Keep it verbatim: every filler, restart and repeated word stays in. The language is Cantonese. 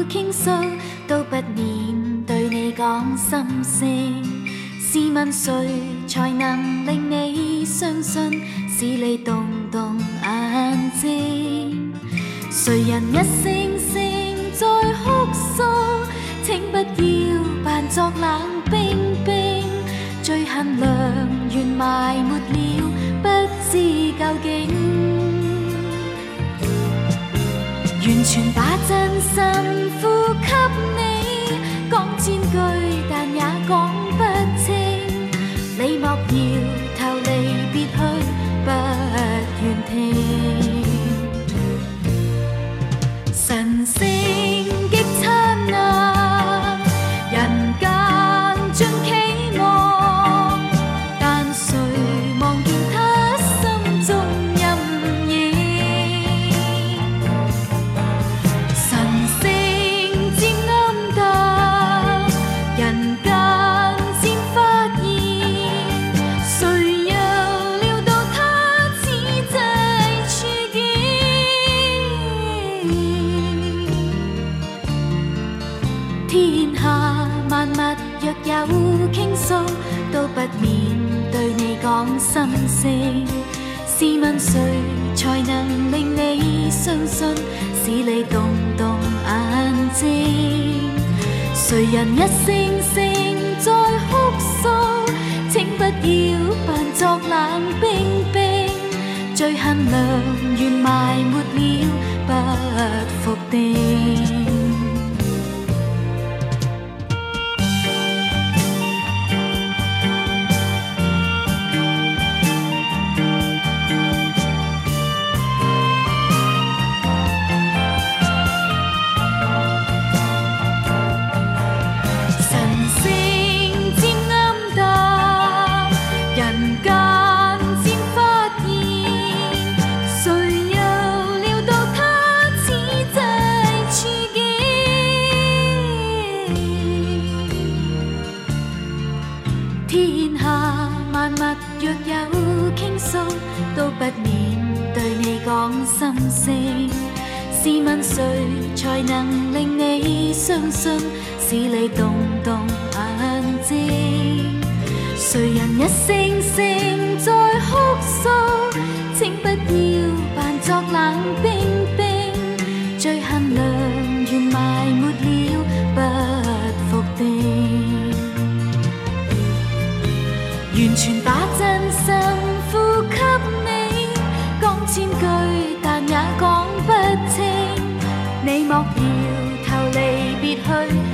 倾诉，都不免对你讲心声。试问谁才能令你相信，使你动动眼睛？谁人一声声在哭诉，请不要扮作冷冰冰。最恨良缘埋没了，不知究竟。完全把真心付给你，讲千句但也讲不清。你莫要逃离别去，不愿聽。神聖極燦爛，人間盡期望，但誰望見他心中陰影？神聖漸暗淡，人間漸發現，誰又料到他此際處境？天下萬物若有傾訴，都不免對你講心聲。試問誰才能令你相信，使你動動眼睛？誰人一聲聲在哭訴，請不要扮作冷冰冰。最恨良緣埋沒了，不復定。天下萬物若有傾訴，都不免對你講心聲。試問誰才能令你相信，使你動動眼睛？誰人一聲聲在哭訴，請不要扮作冷冰冰。最恨良緣埋沒了，不復定。完全把真心付給你，講千句但也講不清。你莫要逃離別去，